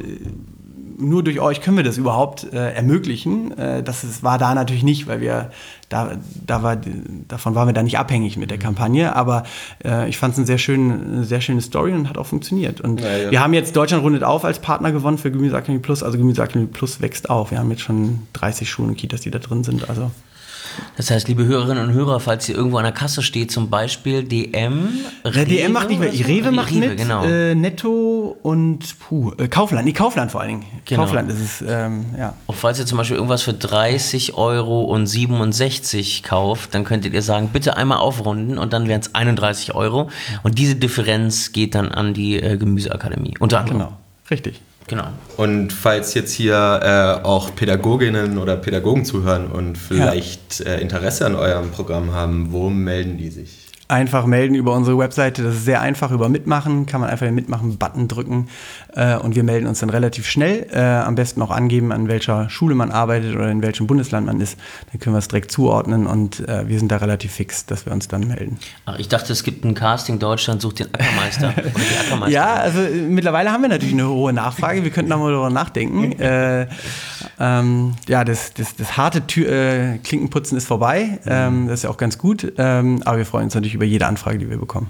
nur durch euch können wir das überhaupt äh, ermöglichen. Äh, das ist, war da natürlich nicht, weil wir, da, da war, davon waren wir da nicht abhängig mit der Kampagne, aber äh, ich fand es eine sehr schöne, eine sehr schöne Story und hat auch funktioniert. Und ja, ja. wir haben jetzt Deutschland rundet auf als Partner gewonnen für Gemüseakademie Plus, also Gemüseakademie Plus wächst auf. Wir haben jetzt schon dreißig Schulen und Kitas, die da drin sind, also Das heißt, liebe Hörerinnen und Hörer, falls ihr irgendwo an der Kasse steht, zum Beispiel D M, Rewe, D M macht nicht mehr, so? Rewe macht Rewe, mit, genau. äh, Netto und puh, äh, Kaufland, nee, Kaufland vor allen Dingen. Genau. Kaufland ist es, ähm, ja. Und falls ihr zum Beispiel irgendwas für dreißig Euro und siebenundsechzig kauft, dann könntet ihr sagen, bitte einmal aufrunden und dann wären es einunddreißig Euro. Und diese Differenz geht dann an die äh, Gemüseakademie. Unter anderem. Genau, richtig. Genau. Und falls jetzt hier äh, auch Pädagoginnen oder Pädagogen zuhören und vielleicht ja. äh, Interesse an eurem Programm haben, wo melden die sich? Einfach melden über unsere Webseite, das ist sehr einfach, über Mitmachen, kann man einfach den Mitmachen-Button drücken äh, und wir melden uns dann relativ schnell, äh, am besten auch angeben, an welcher Schule man arbeitet oder in welchem Bundesland man ist, dann können wir es direkt zuordnen und äh, wir sind da relativ fix, dass wir uns dann melden. Ach, ich dachte, es gibt ein Casting, Deutschland sucht den Ackermeister oder die Ackermeisterin. Ja, also äh, mittlerweile haben wir natürlich eine hohe Nachfrage, wir könnten da mal darüber nachdenken. äh, ähm, ja, das, das, das harte Tür, äh, Klinkenputzen ist vorbei, ähm, das ist ja auch ganz gut, ähm, aber wir freuen uns natürlich über jede Anfrage, die wir bekommen.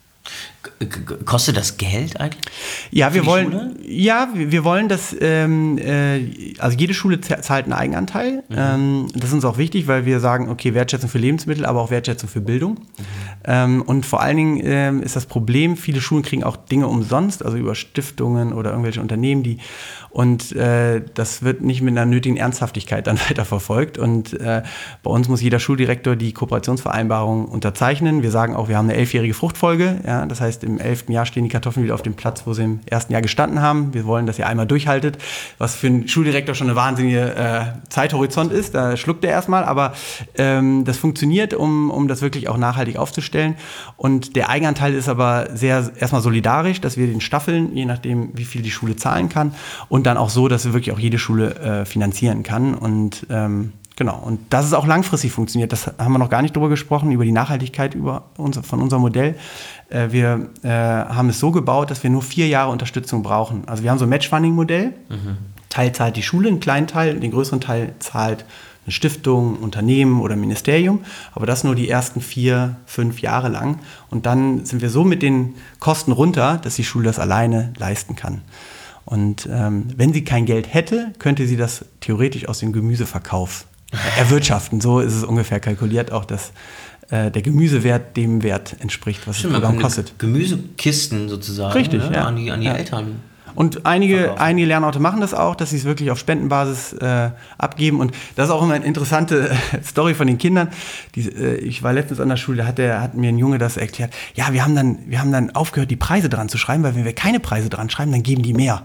Kostet das Geld eigentlich? Ja, wir wollen, Schule? ja, wir, wir wollen, dass ähm, äh, also jede Schule zahlt einen Eigenanteil. Mhm. Ähm, das ist uns auch wichtig, weil wir sagen, okay, Wertschätzung für Lebensmittel, aber auch Wertschätzung für Bildung. Mhm. Ähm, und vor allen Dingen ähm, ist das Problem, viele Schulen kriegen auch Dinge umsonst, also über Stiftungen oder irgendwelche Unternehmen, die und äh, das wird nicht mit einer nötigen Ernsthaftigkeit dann weiterverfolgt. Und äh, bei uns muss jeder Schuldirektor die Kooperationsvereinbarung unterzeichnen. Wir sagen auch, wir haben eine elfjährige Fruchtfolge. Ja, das heißt, im elften Jahr stehen die Kartoffeln wieder auf dem Platz, wo sie im ersten Jahr gestanden haben. Wir wollen, dass ihr einmal durchhaltet, was für einen Schuldirektor schon eine wahnsinnige äh, Zeithorizont ist. Da schluckt er erstmal, aber ähm, das funktioniert, um, um das wirklich auch nachhaltig aufzustellen. Und der Eigenanteil ist aber sehr erstmal solidarisch, dass wir den staffeln, je nachdem, wie viel die Schule zahlen kann. Und dann auch so, dass wir wirklich auch jede Schule äh, finanzieren kann. Und ähm, genau, und dass es auch langfristig funktioniert, das haben wir noch gar nicht drüber gesprochen, über die Nachhaltigkeit über unser, von unserem Modell. Äh, wir äh, haben es so gebaut, dass wir nur vier Jahre Unterstützung brauchen. Also wir haben so ein Match-Funding-Modell. Mhm. Teil zahlt die Schule, einen kleinen Teil, den größeren Teil zahlt eine Stiftung, ein Unternehmen oder ein Ministerium. Aber das nur die ersten vier, fünf Jahre lang. Und dann sind wir so mit den Kosten runter, dass die Schule das alleine leisten kann. Und ähm, wenn sie kein Geld hätte, könnte sie das theoretisch aus dem Gemüseverkauf erwirtschaften. So ist es ungefähr kalkuliert, auch dass äh, der Gemüsewert dem Wert entspricht, was Stimmt, das Programm kostet. Gemüsekisten sozusagen. Richtig, ne? ja. An die, an die ja. Eltern. Und einige, einige Lernorte machen das auch, dass sie es wirklich auf Spendenbasis äh, abgeben. Und das ist auch immer eine interessante Story von den Kindern. Die, äh, ich war letztens an der Schule, da hat, der, hat mir ein Junge das erklärt. Ja, wir haben, dann, wir haben dann aufgehört, die Preise dran zu schreiben, weil wenn wir keine Preise dran schreiben, dann geben die mehr.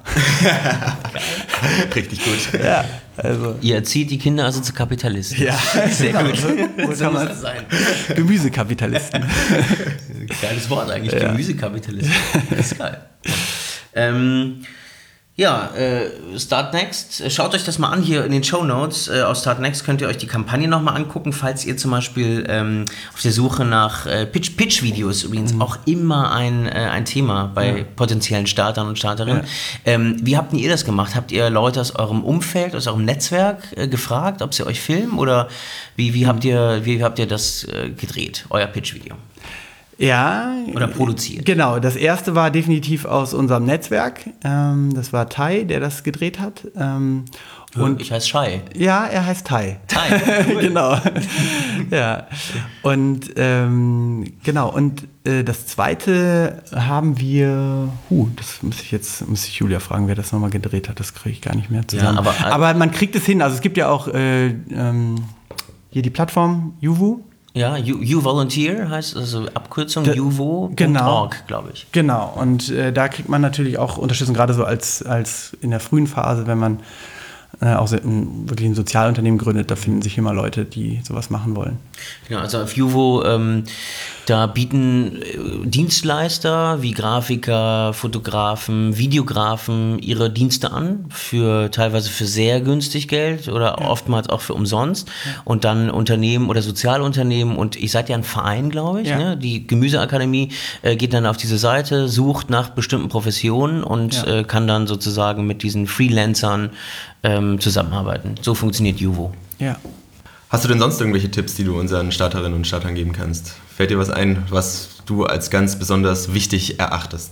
Richtig gut. Ja, also. Ihr erzieht die Kinder also zu Kapitalisten. Ja, sehr genau, gut. So, so kann man das sein. Gemüsekapitalisten. Geiles Wort eigentlich, ja. Gemüsekapitalisten. Das ist geil. Ähm, ja, äh, Start Next, schaut euch das mal an hier in den Shownotes. Äh, aus Start Next könnt ihr euch die Kampagne nochmal angucken, falls ihr zum Beispiel ähm, auf der Suche nach äh, Pitch, Pitch-Videos übrigens mhm. auch immer ein, äh, ein Thema bei ja. potenziellen Startern und Starterinnen. Ja. Ähm, wie habt ihr das gemacht? Habt ihr Leute aus eurem Umfeld, aus eurem Netzwerk äh, gefragt, ob sie euch filmen oder wie, wie, habt, ihr, wie habt ihr das äh, gedreht, euer Pitch-Video? Ja. Oder produziert. Genau, das erste war definitiv aus unserem Netzwerk. Ähm, das war Tai, der das gedreht hat. Ähm, und ich heiße Shai. Ja, er heißt Tai. Tai. Cool. Genau. Ja. Und ähm, genau, und äh, das zweite haben wir, huh, das muss ich jetzt, muss ich Julia fragen, wer das nochmal gedreht hat, das kriege ich gar nicht mehr zusammen. Ja, aber, aber man kriegt es hin, also es gibt ja auch äh, ähm, hier die Plattform Juvo. Ja, You, you Volunteer heißt also Abkürzung juvo Punkt org, genau, glaube ich. Genau, und äh, da kriegt man natürlich auch Unterstützung, gerade so als, als in der frühen Phase, wenn man äh, auch so ein, wirklich ein Sozialunternehmen gründet, da finden sich immer Leute, die sowas machen wollen. Genau, also auf Juvo, ähm, da bieten äh, Dienstleister wie Grafiker, Fotografen, Videografen ihre Dienste an, für teilweise für sehr günstig Geld oder ja. oftmals auch für umsonst. Ja. Und dann Unternehmen oder Sozialunternehmen, und ihr seid ja ein Verein, glaube ich, ja. ne? Die Gemüseakademie äh, geht dann auf diese Seite, sucht nach bestimmten Professionen und ja. äh, kann dann sozusagen mit diesen Freelancern ähm, zusammenarbeiten. So funktioniert Juvo. Ja. Hast du denn sonst irgendwelche Tipps, die du unseren Starterinnen und Startern geben kannst? Fällt dir was ein, was du als ganz besonders wichtig erachtest?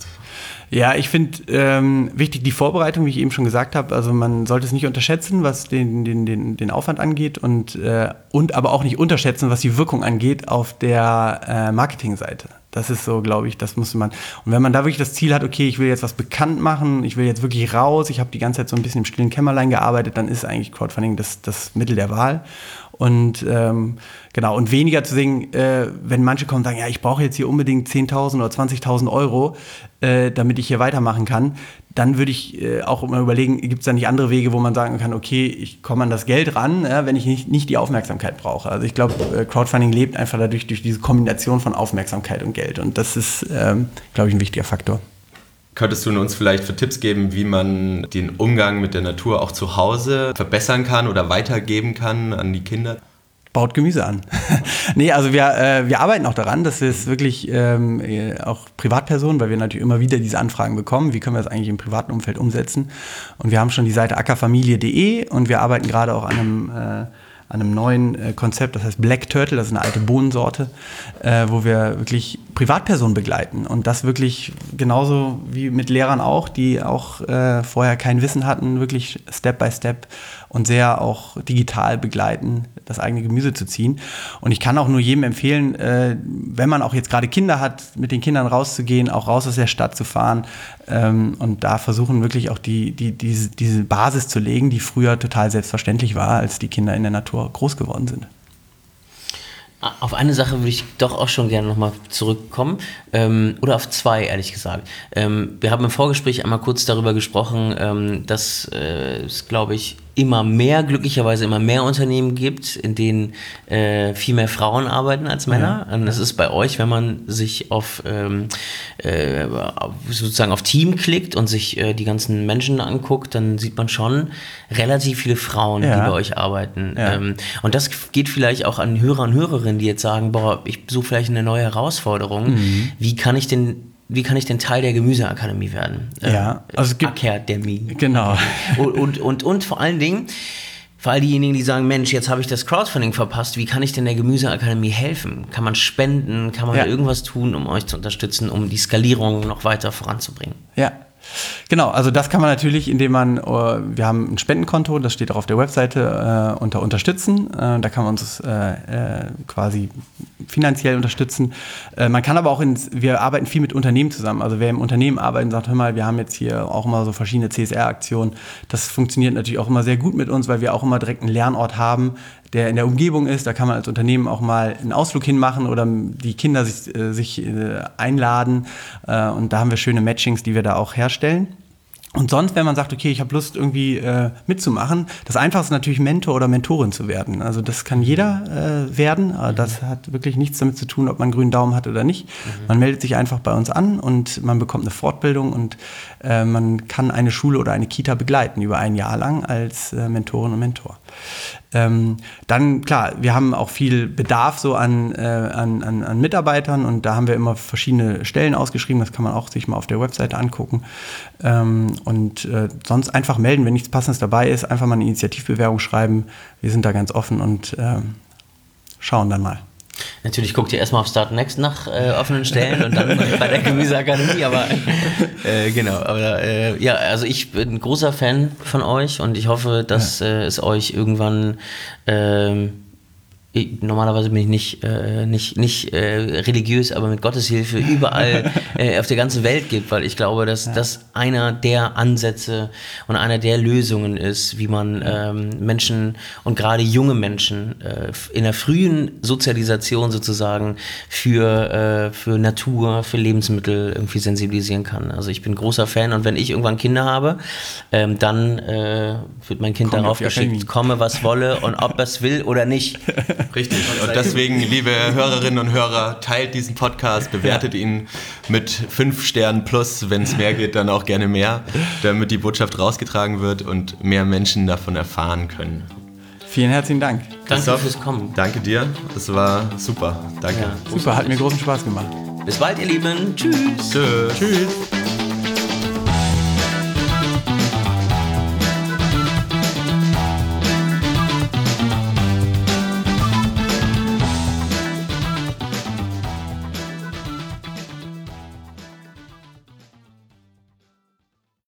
Ja, ich finde ähm, wichtig die Vorbereitung, wie ich eben schon gesagt habe. Also man sollte es nicht unterschätzen, was den, den, den, den Aufwand angeht und, äh, und aber auch nicht unterschätzen, was die Wirkung angeht auf der äh, Marketingseite. Das ist so, glaube ich, das muss man. Und wenn man da wirklich das Ziel hat, okay, ich will jetzt was bekannt machen, ich will jetzt wirklich raus, ich habe die ganze Zeit so ein bisschen im stillen Kämmerlein gearbeitet, dann ist eigentlich Crowdfunding das, das Mittel der Wahl. Und ähm, genau, und weniger zu sehen, äh, wenn manche kommen und sagen, ja, ich brauche jetzt hier unbedingt zehntausend oder zwanzigtausend Euro, äh, damit ich hier weitermachen kann, dann würde ich äh, auch immer überlegen, gibt es da nicht andere Wege, wo man sagen kann, okay, ich komme an das Geld ran, äh, wenn ich nicht, nicht die Aufmerksamkeit brauche. Also ich glaube, äh, Crowdfunding lebt einfach dadurch, durch diese Kombination von Aufmerksamkeit und Geld. Und das ist, ähm, glaube ich, ein wichtiger Faktor. Könntest du uns vielleicht für Tipps geben, wie man den Umgang mit der Natur auch zu Hause verbessern kann oder weitergeben kann an die Kinder? Baut Gemüse an. Nee, also wir, äh, wir arbeiten auch daran, dass wir es wirklich ähm, auch Privatpersonen, weil wir natürlich immer wieder diese Anfragen bekommen, wie können wir das eigentlich im privaten Umfeld umsetzen. Und wir haben schon die Seite ackerfamilie punkt de und wir arbeiten gerade auch an einem äh, an einem neuen äh, Konzept, das heißt Black Turtle, das ist eine alte Bohnensorte, äh, wo wir wirklich Privatpersonen begleiten und das wirklich genauso wie mit Lehrern auch, die auch äh, vorher kein Wissen hatten, wirklich Step by Step und sehr auch digital begleiten, das eigene Gemüse zu ziehen. Und ich kann auch nur jedem empfehlen, äh, wenn man auch jetzt gerade Kinder hat, mit den Kindern rauszugehen, auch raus aus der Stadt zu fahren ähm, und da versuchen wirklich auch die, die, diese, diese Basis zu legen, die früher total selbstverständlich war, als die Kinder in der Natur groß geworden sind. Auf eine Sache würde ich doch auch schon gerne nochmal zurückkommen, ähm, oder auf zwei, ehrlich gesagt. Ähm, wir haben im Vorgespräch einmal kurz darüber gesprochen, ähm, dass äh, es, glaube ich, immer mehr, glücklicherweise immer mehr Unternehmen gibt, in denen äh, viel mehr Frauen arbeiten als Männer. Ja. Und das ist bei euch, wenn man sich auf ähm, äh, sozusagen auf Team klickt und sich äh, die ganzen Menschen anguckt, dann sieht man schon relativ viele Frauen, ja. die bei euch arbeiten. Ja. Ähm, und das geht vielleicht auch an Hörer und Hörerinnen, die jetzt sagen, boah, ich suche vielleicht eine neue Herausforderung. Mhm. Wie kann ich denn Wie kann ich denn Teil der Gemüseakademie werden? Ja, also es gibt Akademie. Genau. Und, und, und, und vor allen Dingen, für all diejenigen, die sagen, Mensch, jetzt habe ich das Crowdfunding verpasst, wie kann ich denn der Gemüseakademie helfen? Kann man spenden? Kann man ja. irgendwas tun, um euch zu unterstützen, um die Skalierung noch weiter voranzubringen? Ja. Genau, also das kann man natürlich, indem man, wir haben ein Spendenkonto, das steht auch auf der Webseite äh, unter Unterstützen, äh, da kann man uns äh, äh, quasi finanziell unterstützen. Äh, man kann aber auch, ins, wir arbeiten viel mit Unternehmen zusammen, also wer im Unternehmen arbeitet und sagt, hör mal, wir haben jetzt hier auch immer so verschiedene C S R-Aktionen, das funktioniert natürlich auch immer sehr gut mit uns, weil wir auch immer direkt einen Lernort haben, der in der Umgebung ist, da kann man als Unternehmen auch mal einen Ausflug hinmachen oder die Kinder sich, äh, sich äh, einladen äh, und da haben wir schöne Matchings, die wir da auch herstellen. Und sonst, wenn man sagt, okay, ich habe Lust irgendwie äh, mitzumachen, das Einfachste ist natürlich Mentor oder Mentorin zu werden. Also das kann jeder äh, werden, aber das hat wirklich nichts damit zu tun, ob man einen grünen Daumen hat oder nicht. Mhm. Man meldet sich einfach bei uns an und man bekommt eine Fortbildung und äh, man kann eine Schule oder eine Kita begleiten über ein Jahr lang als äh, Mentorin und Mentor. Ähm, dann, klar, wir haben auch viel Bedarf so an, äh, an, an, an Mitarbeitern und da haben wir immer verschiedene Stellen ausgeschrieben, das kann man auch sich mal auf der Webseite angucken. Ähm, und äh, sonst einfach melden, wenn nichts Passendes dabei ist, einfach mal eine Initiativbewerbung schreiben. Wir sind da ganz offen und äh, schauen dann mal. Natürlich guckt ihr erstmal auf Start Next nach äh, offenen Stellen und dann bei der Gemüseakademie, aber äh, genau, aber äh, ja, also ich bin ein großer Fan von euch und ich hoffe, dass ja. äh, es euch irgendwann äh, Ich, normalerweise bin ich nicht, äh, nicht, nicht äh, religiös, aber mit Gottes Hilfe überall äh, auf der ganzen Welt gibt, weil ich glaube, dass ja. das einer der Ansätze und einer der Lösungen ist, wie man ähm, Menschen und gerade junge Menschen äh, in der frühen Sozialisation sozusagen für, äh, für Natur, für Lebensmittel irgendwie sensibilisieren kann. Also ich bin großer Fan und wenn ich irgendwann Kinder habe, ähm, dann äh, wird mein Kind Komm darauf geschickt, komme was wolle und ob es will oder nicht. Richtig. Und deswegen, liebe Hörerinnen und Hörer, teilt diesen Podcast, bewertet ihn mit fünf Sternen plus, wenn es mehr geht, dann auch gerne mehr, damit die Botschaft rausgetragen wird und mehr Menschen davon erfahren können. Vielen herzlichen Dank. Danke fürs Kommen. Danke dir, das war super. Danke. Ja, super, hat mir großen Spaß gemacht. Bis bald, ihr Lieben. Tschüss. Tschüss. Tschüss.